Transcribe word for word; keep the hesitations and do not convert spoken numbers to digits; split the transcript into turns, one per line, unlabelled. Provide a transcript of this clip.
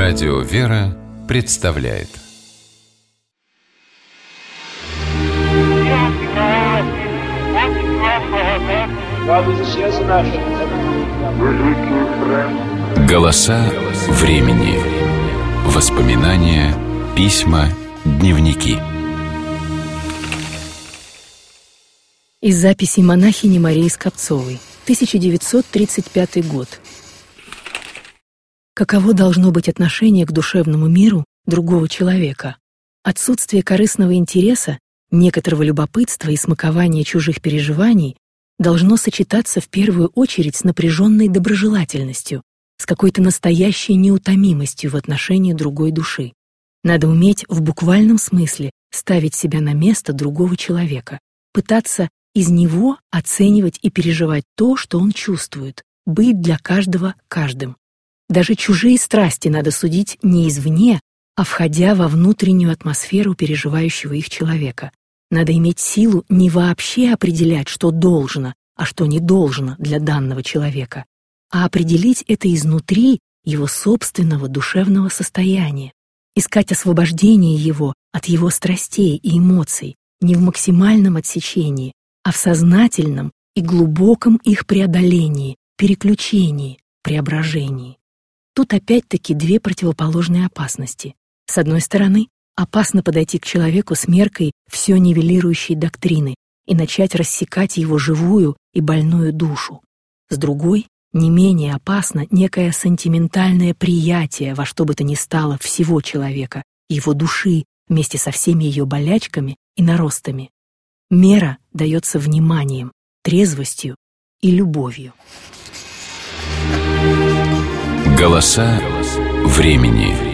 Радио «Вера» представляет «Голоса времени». Воспоминания, письма, дневники.
Из записей монахини Марии Скопцовой, тысяча девятьсот тридцать пятый год. Каково должно быть отношение к душевному миру другого человека? Отсутствие корыстного интереса, некоторого любопытства и смакования чужих переживаний должно сочетаться в первую очередь с напряженной доброжелательностью, с какой-то настоящей неутомимостью в отношении другой души. Надо уметь в буквальном смысле ставить себя на место другого человека, пытаться из него оценивать и переживать то, что он чувствует, быть для каждого каждым. Даже чужие страсти надо судить не извне, а входя во внутреннюю атмосферу переживающего их человека. Надо иметь силу не вообще определять, что должно, а что не должно для данного человека, а определить это изнутри его собственного душевного состояния, искать освобождение его от его страстей и эмоций не в максимальном отсечении, а в сознательном и глубоком их преодолении, переключении, преображении. Тут опять-таки две противоположные опасности. С одной стороны, опасно подойти к человеку с меркой все нивелирующей доктрины и начать рассекать его живую и больную душу. С другой, не менее опасно некое сентиментальное приятие во что бы то ни стало всего человека, его души вместе со всеми ее болячками и наростами. Мера дается вниманием, трезвостью и любовью.
Голоса времени.